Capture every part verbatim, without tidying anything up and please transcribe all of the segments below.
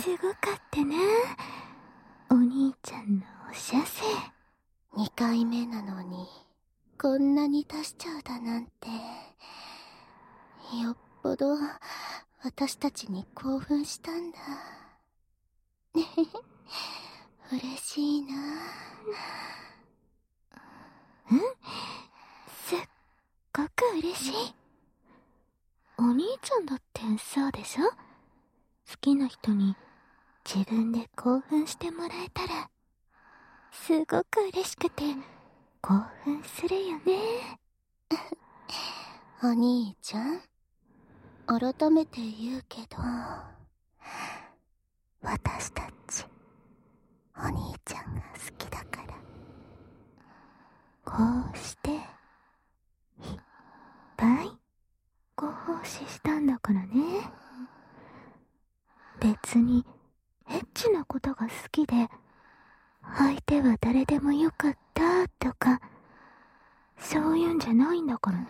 すごかったな、お兄ちゃんのおしゃせ。 にかいめなのにこんなに出しちゃうだなんて、よっぽど私たちに興奮したんだ。嬉しいな。 うん、すっごく嬉しい。お兄ちゃんだってそうでしょ。好きな人に自分で興奮してもらえたらすごく嬉しくて興奮するよね。 お兄ちゃん、改めて言うけど、私たちお兄ちゃんが好きだから。 こうしていっぱいご奉仕したんだからね。別にエッチなことが好きで相手は誰でもよかったとかそういうんじゃないんだからね。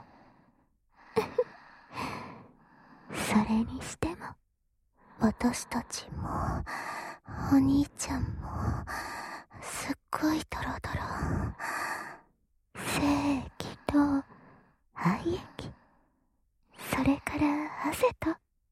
それにしても私たちもお兄ちゃんもすっごいドロドロ。 精液と愛液、それから汗と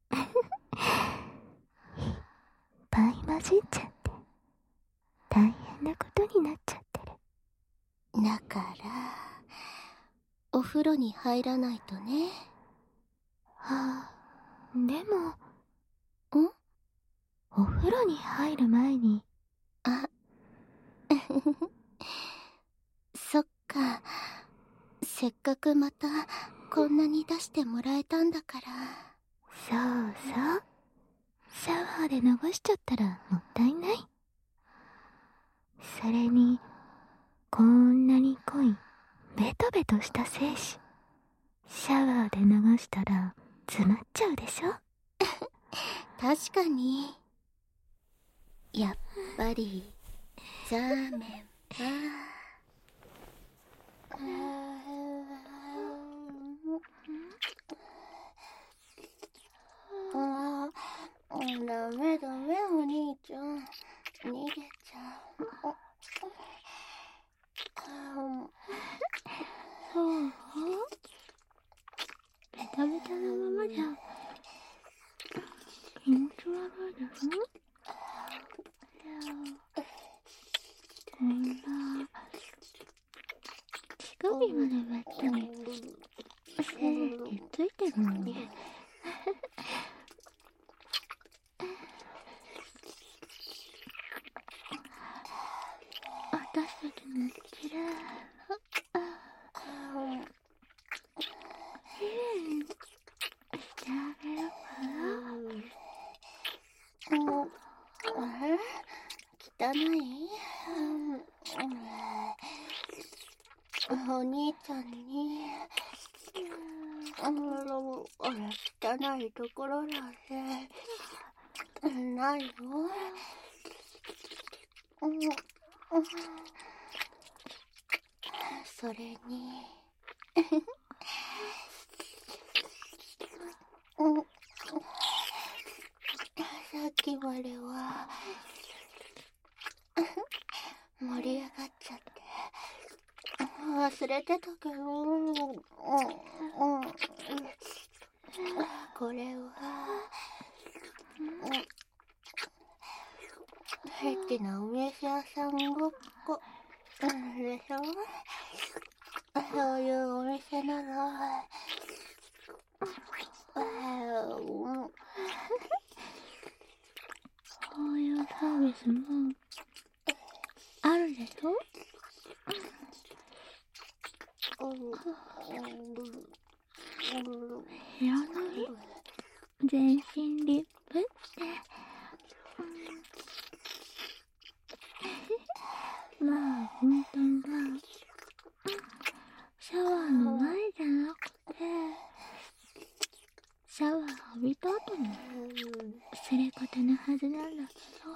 いっぱい混じっちゃって大変なことになっちゃってる。 だからお風呂に入らないとね。 はあ、でもんお風呂に入る前に。 あそっか、せっかくまたこんなに出してもらえたんだから。 そうそう、シャワーで流しちゃったらもったいない。それにこんなに濃いベトベトした精子シャワーで流したら詰まっちゃうでしょ。 確かに。やっぱりザーメンはあー、ダメダメ、お兄ちゃん逃げちゃう。 そうベタベタなままじゃ気持ち悪いでしょ。こんな乳首までベッドに精液ついてるのに私たちのきれいきれいにしてあげるから。汚い？お兄ちゃんにあの汚いところなんてないの？それにさっきまでは盛り上がっちゃって忘れてたけど、これはエッチなお店屋さんごっこでしょ。そういうお店なの。 そういうサービスもあるでしょ。知らない？全身リップってまあ本当はシャワーの前じゃなくてシャワー浴びた後のすれ方のはずなんだけど。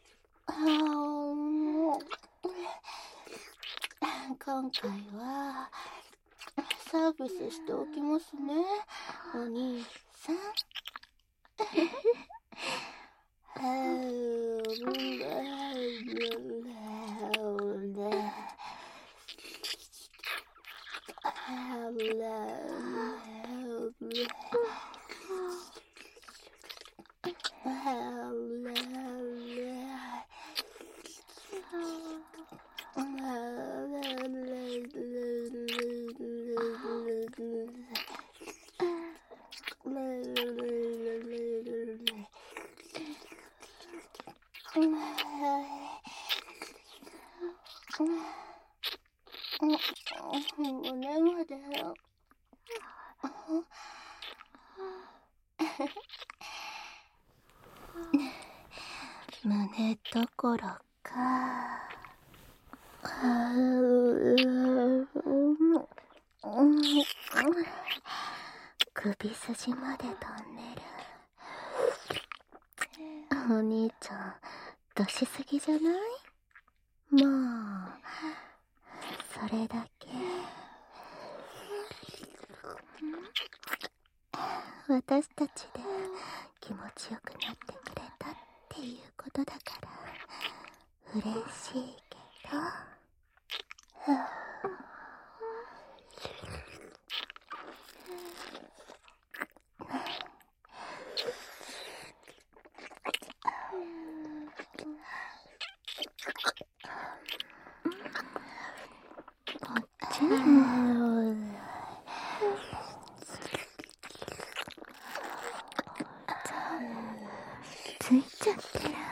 今回はサービスしておきますね、お兄さん。 胸まで胸どころか首筋まで飛んでる。お兄ちゃん出しすぎじゃない？まあそれだけ私たちで気持ちよくなってくれたっていうことだから嬉しいけど、 こっちにもついちゃってる。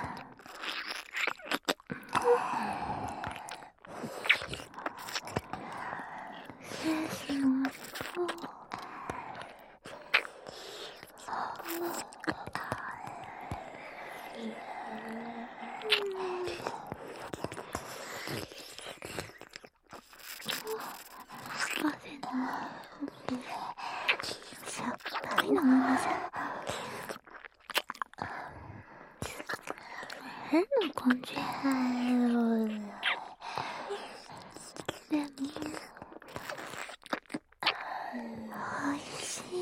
失礼します。汗のさっぱりのままじゃ変な感じ。でもおいしい。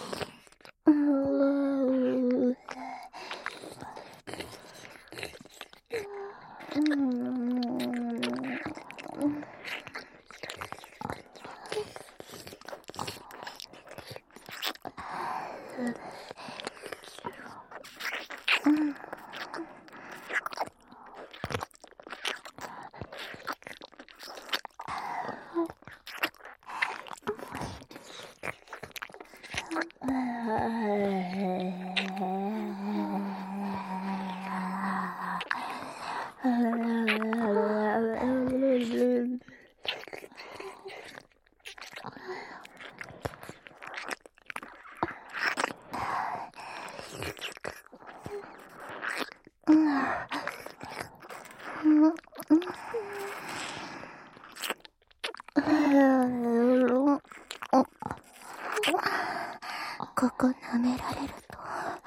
ここ舐められると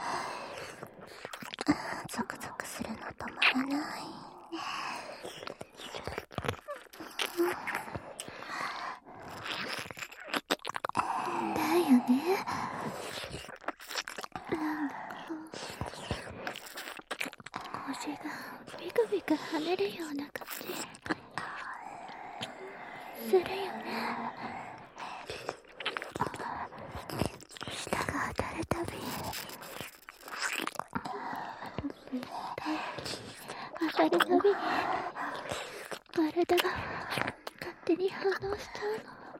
ゾクゾクするの止まらない。だよね。なんだか腰がビクビク跳ねるような感じするよね。舌が当たるたび当たるたびに体が勝手に反応しちゃうの。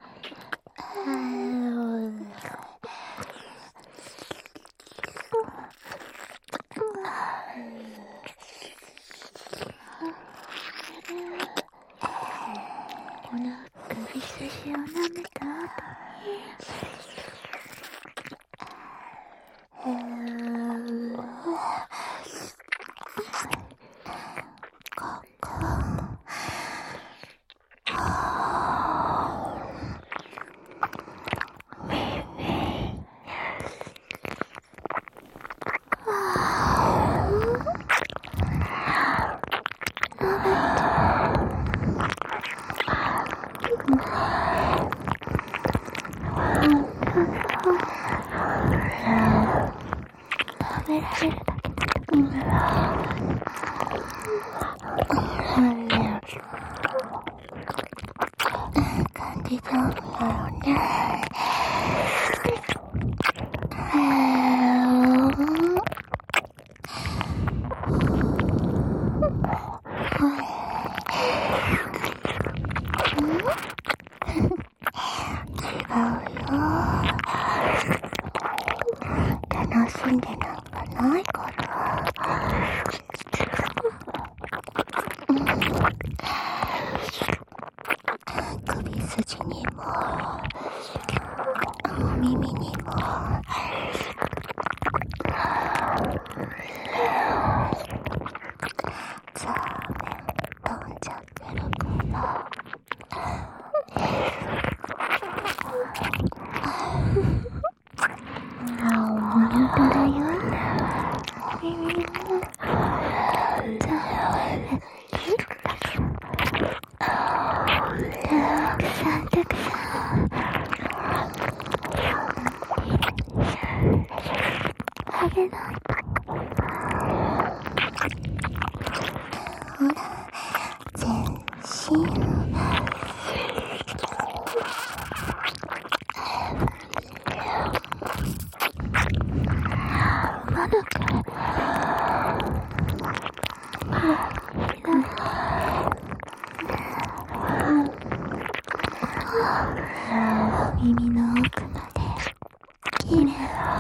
この首筋を舐めた後にここ食べられるだけ感じちゃうんだろうね。楽しんでなんかないから。首筋にもあげない。 ほら、全身。 まだかい。耳の奥まできれいね。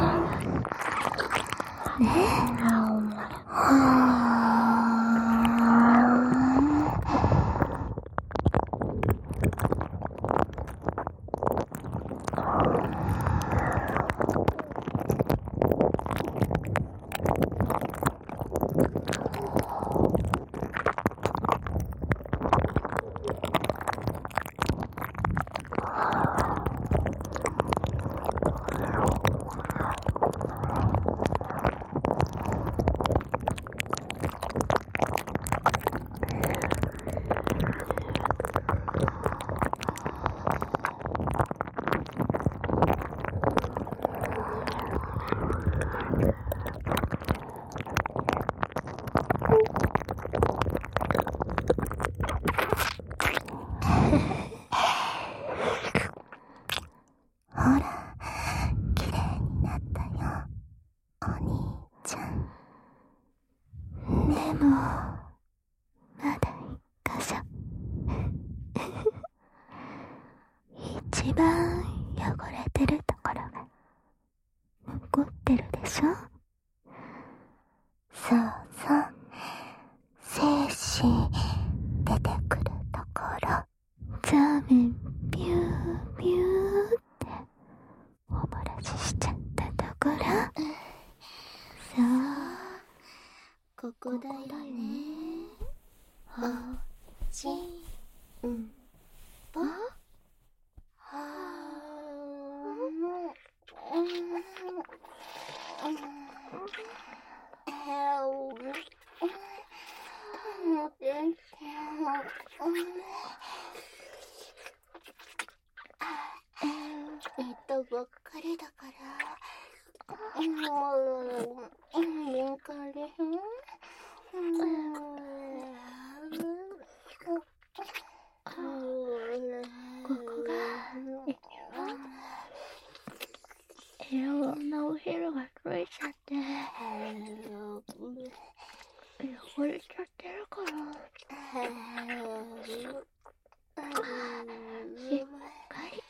ほら、きれいになったよ、お兄ちゃん。でも、まだ一箇所。一番汚れてるところが残ってるでしょ。そうそう、精子出てくるところ。ザーメンビュービューってお漏らししちゃったところ。そう、 ここだよね。おうちんぽ。えっとばっかりだからもう敏感でしょ。ここがいろんなお昼がついちゃって汚れちゃってるからしっかり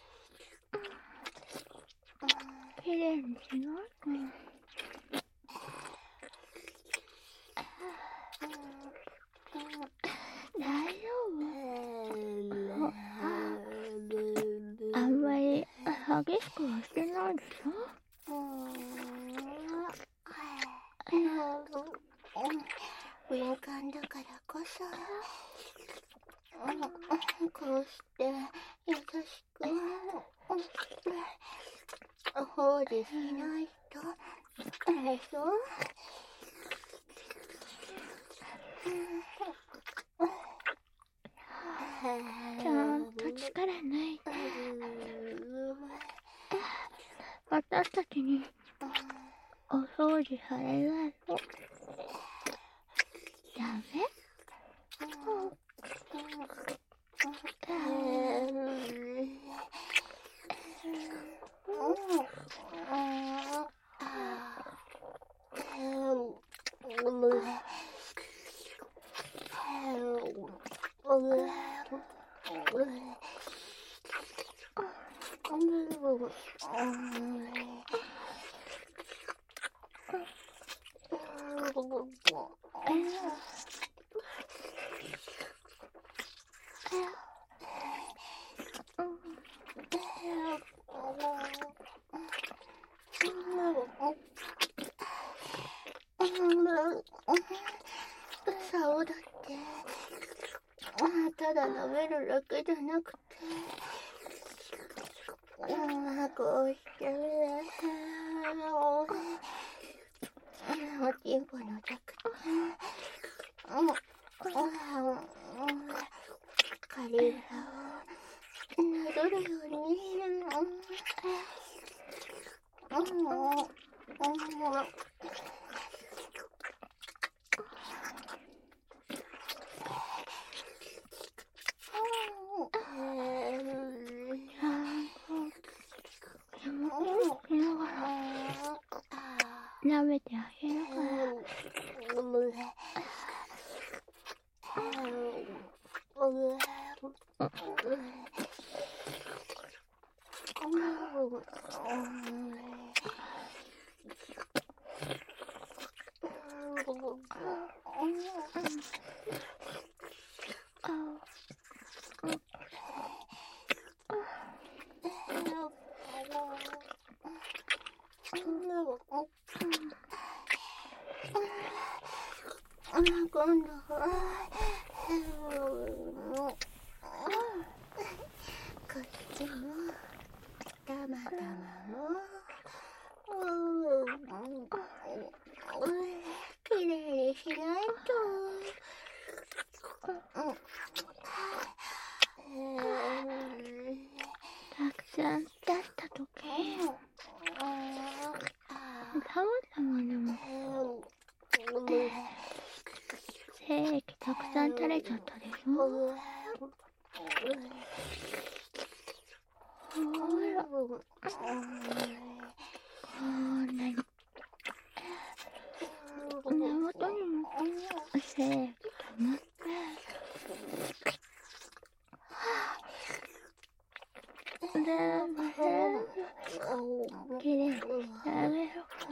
きれいにしないと。大丈夫？あんまり激しくはしてないでしょ？敏感だからこそこうして優しく放置しないとでしょ。ちゃんと力抜いて私たちにお掃除されないとダメ？竿だってただ舐めるだけじゃなくてこうしておちんぽの弱カリラをなぞるように舐めてあげるから。 今度はこっちもたまたまもきれいにしないと。 たくさんだったときたまたまでも精液たくさん垂れちゃったでしょ。ほらこんなに根元にも精液溜まって全部全部きれいにしてあげるから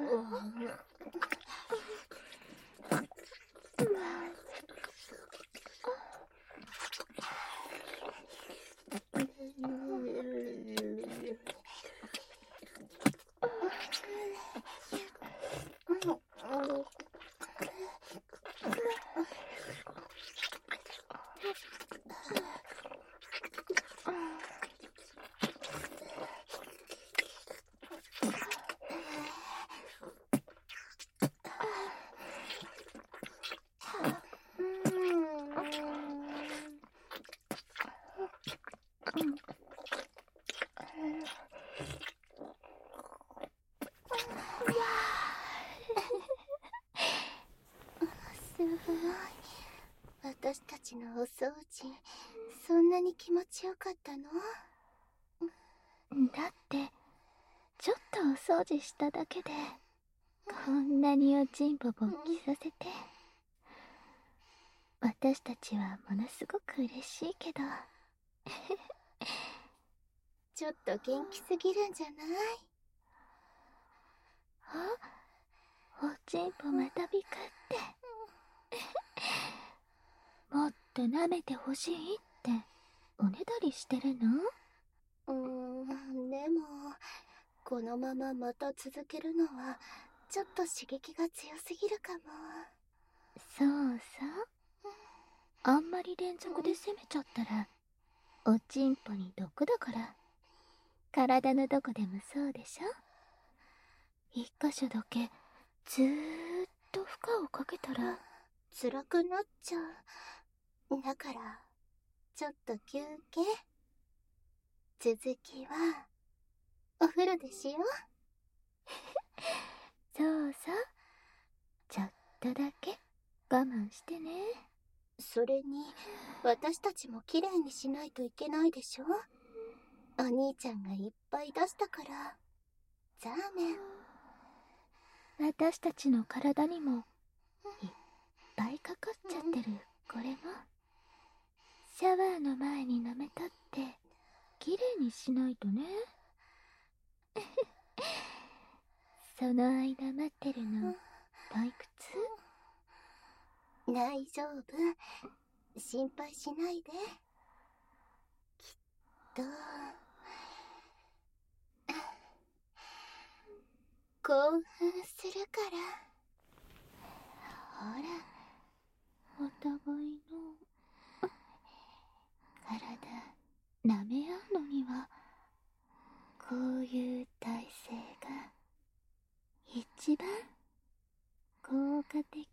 すごい。私たちのお掃除、そんなに気持ちよかったの？ だってちょっとお掃除しただけでこんなにおちんぽ勃起させて、私たちはものすごく嬉しいけどちょっと元気すぎるんじゃない？ あ、おちんぽまたびくってもっと舐めてほしいっておねだりしてるの？ うーん、でもこのまままた続けるのはちょっと刺激が強すぎるかも。 そうさ、あんまり連続で攻めちゃったらおちんぽに毒だから。体のどこでもそうでしょ。一箇所だけずーっと負荷をかけたら辛くなっちゃう。だからちょっと休憩。続きはお風呂でしよう。 そうさ、ちょっとだけ我慢してね。 それに私たちもきれいにしないといけないでしょ。お兄ちゃんがいっぱい出したから。ザーメン。 私たちの体にもいっぱいかかっちゃってるこれもシャワーの前に舐めたってきれいにしないとねその間待ってるの退屈？ 大丈夫、心配しないで。きっと興奮するから。 ほら、お互いの体舐め合うのにはこういう体勢が一番効果的。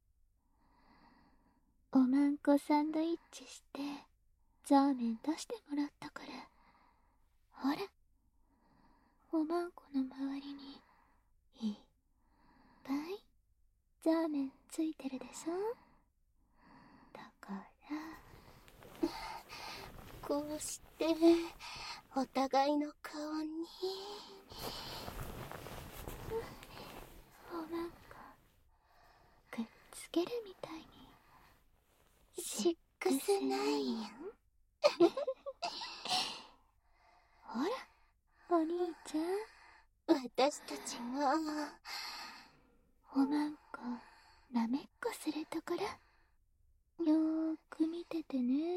おまんこサンドイッチしてザーメン出してもらったから、ほらおまんこの周りにいっぱいザーメンついてるでしょ。だからこうしてお互いの顔に。 おまんこくっつけるみたいにシックスナイン。 ほらお兄ちゃん、 私たちがおまんこなめっこするところよーく見ててね。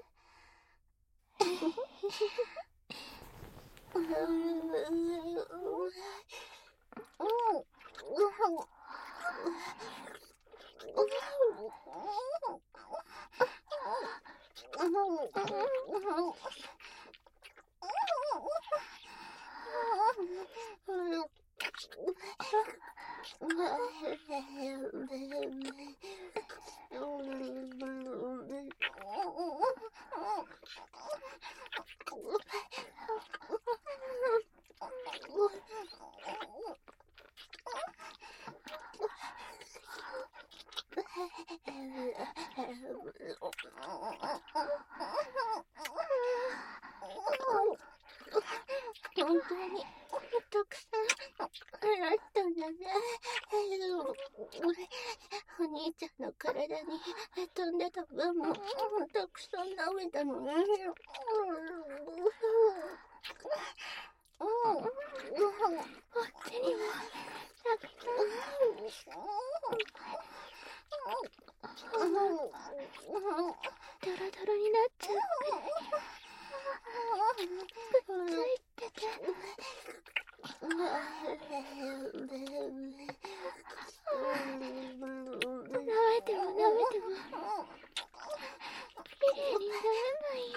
本当にたくさんあったんだね。お兄ちゃんの体に飛んでた分もたくさん舐めたのね。こっちにもたくさん。 ドロドロになっちゃうくらいくっついてて、舐めても舐めてもきれいにならないよ。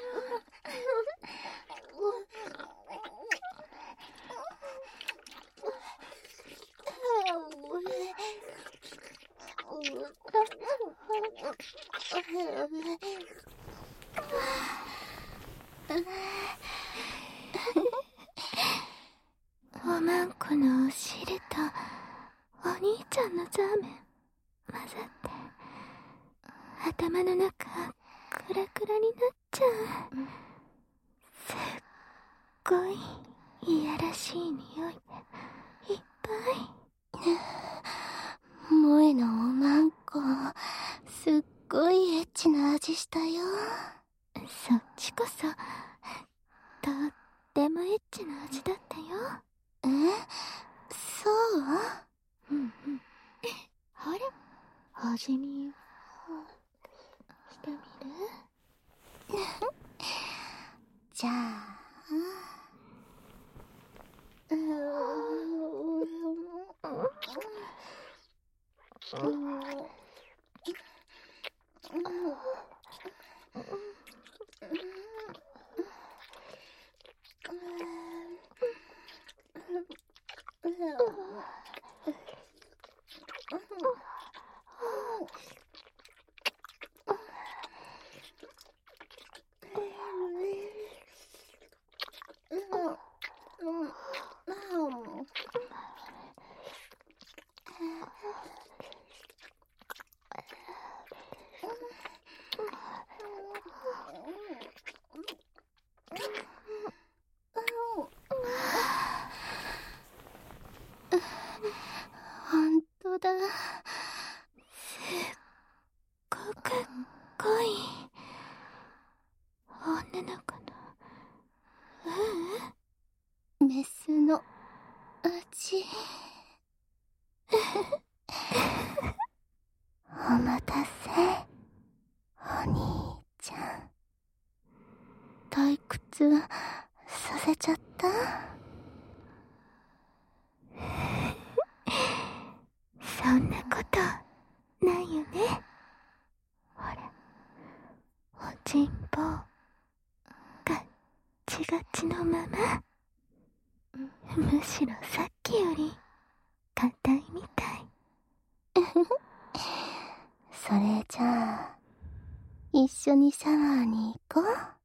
おまんこのお尻とお兄ちゃんのザーメン混ざって頭の中クラクラになっちゃう。すっごいいやらしい匂いでいっぱい。 萌えのおまんこ、すっごいエッチな味したよ。 そっちこそとってもエッチな味だったよ。 え、そう？ うんうん。ほら、味見してみる？ じゃあ、うーん、本当だ。 すっごく濃い女の子のうんメスの味。お待たせ、お兄ちゃん。退屈させちゃった？ そんなことないよね。ほら、おちんぽガッチガチのまま、むしろさっきより硬いみたい。 それじゃあ一緒にシャワーに行こう。